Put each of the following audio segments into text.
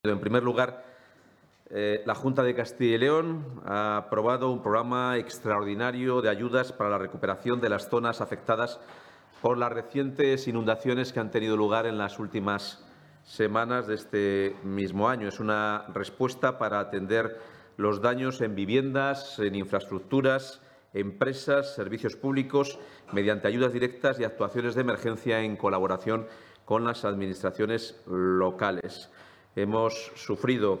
En primer lugar, la Junta de Castilla y León ha aprobado un programa extraordinario de ayudas para la recuperación de las zonas afectadas por las recientes inundaciones que han tenido lugar en las últimas semanas de este mismo año. Es una respuesta para atender los daños en viviendas, en infraestructuras, empresas, servicios públicos, mediante ayudas directas y actuaciones de emergencia en colaboración con las administraciones locales. Hemos sufrido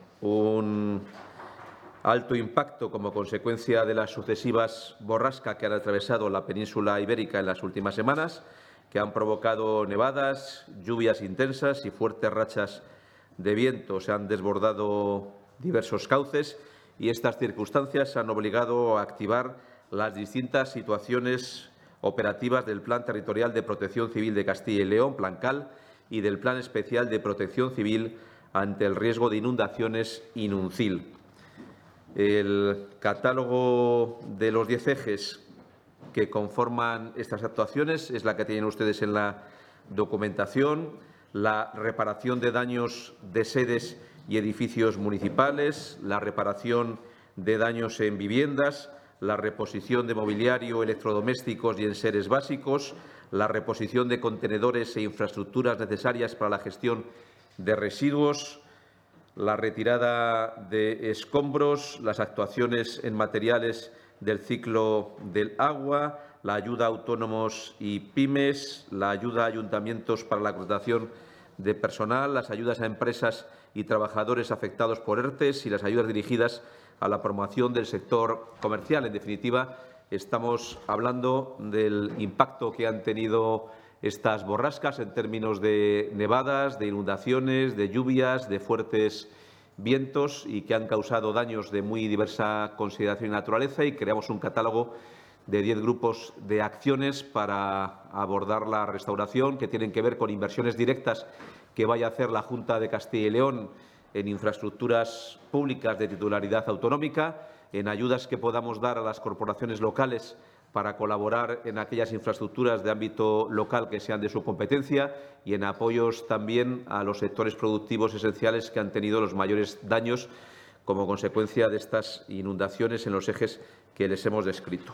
un alto impacto como consecuencia de las sucesivas borrascas que han atravesado la península ibérica en las últimas semanas, que han provocado nevadas, lluvias intensas y fuertes rachas de viento. Se han desbordado diversos cauces y estas circunstancias han obligado a activar las distintas situaciones operativas del Plan Territorial de Protección Civil de Castilla y León, PLANCAL, y del Plan Especial de Protección Civil ante el riesgo de inundaciones, INUNCIL. El catálogo de los 10 ejes que conforman estas actuaciones es la que tienen ustedes en la documentación: la reparación de daños de sedes y edificios municipales, la reparación de daños en viviendas, la reposición de mobiliario, electrodomésticos y enseres básicos, la reposición de contenedores e infraestructuras necesarias para la gestión de residuos, la retirada de escombros, las actuaciones en materiales del ciclo del agua, la ayuda a autónomos y pymes, la ayuda a ayuntamientos para la contratación de personal, las ayudas a empresas y trabajadores afectados por ERTEs y las ayudas dirigidas a la promoción del sector comercial. En definitiva, estamos hablando del impacto que han tenido estas borrascas en términos de nevadas, de inundaciones, de lluvias, de fuertes vientos y que han causado daños de muy diversa consideración y naturaleza, y creamos un catálogo de 10 grupos de acciones para abordar la restauración, que tienen que ver con inversiones directas que vaya a hacer la Junta de Castilla y León en infraestructuras públicas de titularidad autonómica, en ayudas que podamos dar a las corporaciones locales para colaborar en aquellas infraestructuras de ámbito local que sean de su competencia, y en apoyos también a los sectores productivos esenciales que han tenido los mayores daños como consecuencia de estas inundaciones en los ejes que les hemos descrito.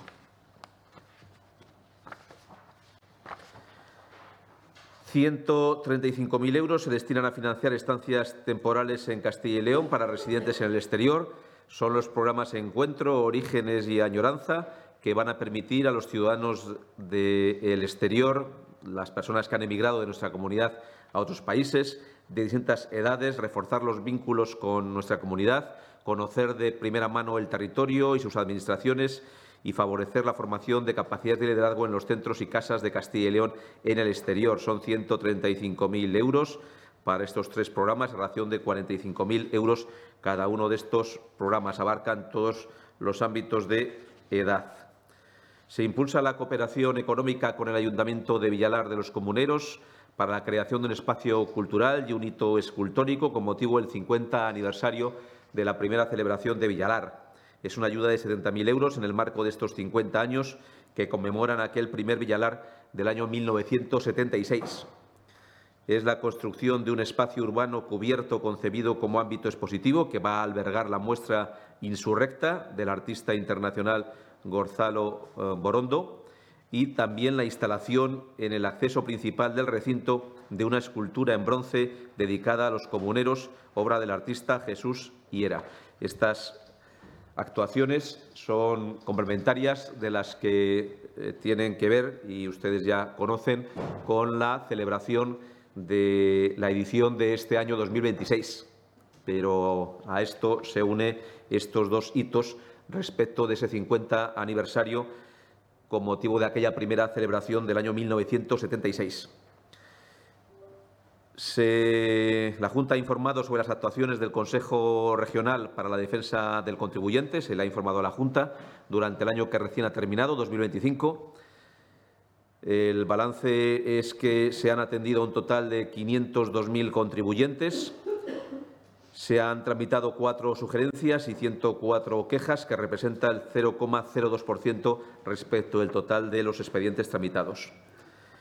€135.000 se destinan a financiar estancias temporales en Castilla y León para residentes en el exterior. Son los programas Encuentro, Orígenes y Añoranza, que van a permitir a los ciudadanos del exterior, las personas que han emigrado de nuestra comunidad a otros países, de distintas edades, reforzar los vínculos con nuestra comunidad, conocer de primera mano el territorio y sus administraciones y favorecer la formación de capacidades de liderazgo en los centros y casas de Castilla y León en el exterior. Son €135.000 para estos 3 programas, a relación de €45.000 cada uno de estos programas. Abarcan todos los ámbitos de edad. Se impulsa la cooperación económica con el Ayuntamiento de Villalar de los Comuneros para la creación de un espacio cultural y un hito escultórico con motivo del 50 aniversario de la primera celebración de Villalar. Es una ayuda de €70.000 en el marco de estos 50 años que conmemoran aquel primer Villalar del año 1976. Es la construcción de un espacio urbano cubierto concebido como ámbito expositivo que va a albergar la muestra Insurrecta del artista internacional Gonzalo Borondo, y también la instalación en el acceso principal del recinto de una escultura en bronce dedicada a los comuneros, obra del artista Jesús Hiera. Estas actuaciones son complementarias de las que tienen que ver, y ustedes ya conocen, con la celebración de la edición de este año 2026. Pero a esto se une estos 2 hitos respecto de ese 50 aniversario con motivo de aquella primera celebración del año 1976. La Junta ha informado sobre las actuaciones del Consejo Regional para la Defensa del Contribuyente. Se le ha informado a la Junta durante el año que recién ha terminado, 2025. El balance es que se han atendido un total de 502.000 contribuyentes. Se han tramitado 4 sugerencias y 104 quejas, que representa el 0,02% respecto del total de los expedientes tramitados.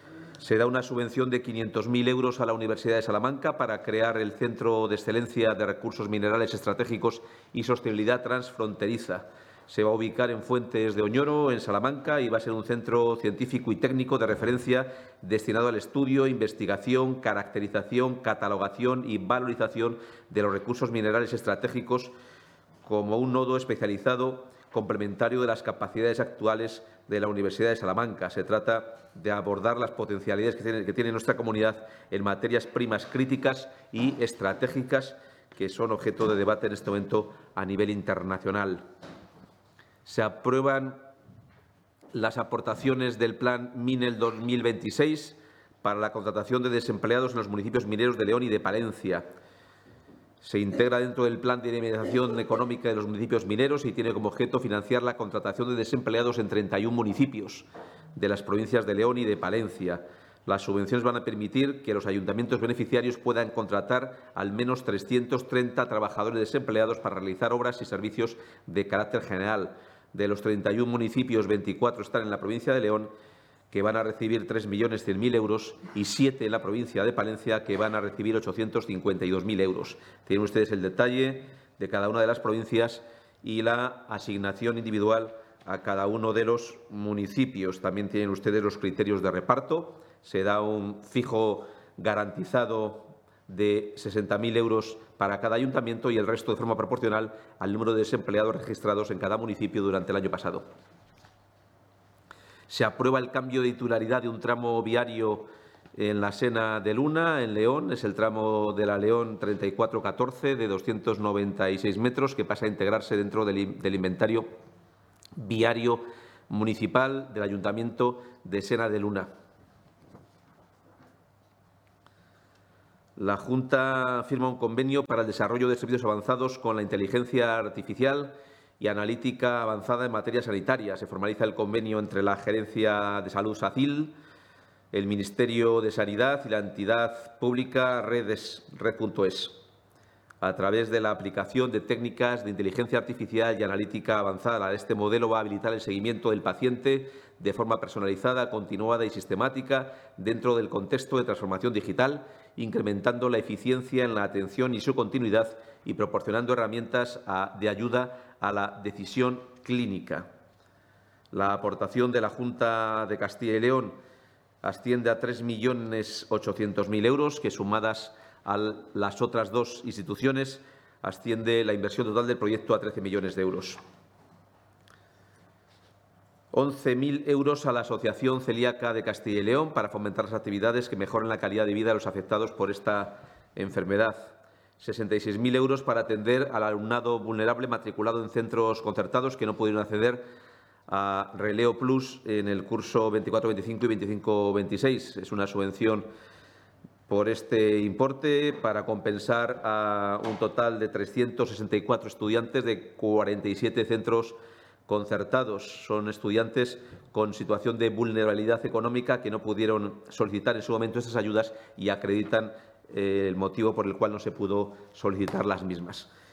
Se da una subvención de 500.000 euros a la Universidad de Salamanca para crear el Centro de Excelencia de Recursos Minerales Estratégicos y Sostenibilidad Transfronteriza. Se va a ubicar en Fuentes de Oñoro, en Salamanca, y va a ser un centro científico y técnico de referencia destinado al estudio, investigación, caracterización, catalogación y valorización de los recursos minerales estratégicos como un nodo especializado complementario de las capacidades actuales de la Universidad de Salamanca. Se trata de abordar las potencialidades que tiene nuestra comunidad en materias primas críticas y estratégicas que son objeto de debate en este momento a nivel internacional. Se aprueban las aportaciones del Plan MINEL 2026 para la contratación de desempleados en los municipios mineros de León y de Palencia. Se integra dentro del Plan de Dinamización Económica de los Municipios Mineros y tiene como objeto financiar la contratación de desempleados en 31 municipios de las provincias de León y de Palencia. Las subvenciones van a permitir que los ayuntamientos beneficiarios puedan contratar al menos 330 trabajadores desempleados para realizar obras y servicios de carácter general. De los 31 municipios, 24 están en la provincia de León, que van a recibir 3.100.000 euros, y 7 en la provincia de Palencia, que van a recibir 852.000 euros. Tienen ustedes el detalle de cada una de las provincias y la asignación individual a cada uno de los municipios. También tienen ustedes los criterios de reparto. Se da un fijo garantizado de 60.000 euros para cada ayuntamiento y el resto de forma proporcional al número de desempleados registrados en cada municipio durante el año pasado. Se aprueba el cambio de titularidad de un tramo viario en la Sena de Luna, en León. Es el tramo de la León 3414 de 296 metros, que pasa a integrarse dentro del inventario viario municipal del Ayuntamiento de Sena de Luna. La Junta firma un convenio para el desarrollo de servicios avanzados con la inteligencia artificial y analítica avanzada en materia sanitaria. Se formaliza el convenio entre la Gerencia de Salud SACIL, el Ministerio de Sanidad y la entidad pública Red.es, a través de la aplicación de técnicas de inteligencia artificial y analítica avanzada. Este modelo va a habilitar el seguimiento del paciente de forma personalizada, continuada y sistemática dentro del contexto de transformación digital, incrementando la eficiencia en la atención y su continuidad y proporcionando herramientas de ayuda a la decisión clínica. La aportación de la Junta de Castilla y León asciende a 3.800.000 euros, que sumadas a las otras dos instituciones asciende la inversión total del proyecto a 13 millones de euros. 11.000 euros a la Asociación Celíaca de Castilla y León para fomentar las actividades que mejoren la calidad de vida de los afectados por esta enfermedad. 66.000 euros para atender al alumnado vulnerable matriculado en centros concertados que no pudieron acceder a Releo Plus en el curso 24-25 y 25-26. Es una subvención por este importe para compensar a un total de 364 estudiantes de 47 centros concertados. Son estudiantes con situación de vulnerabilidad económica que no pudieron solicitar en su momento estas ayudas y acreditan el motivo por el cual no se pudo solicitar las mismas.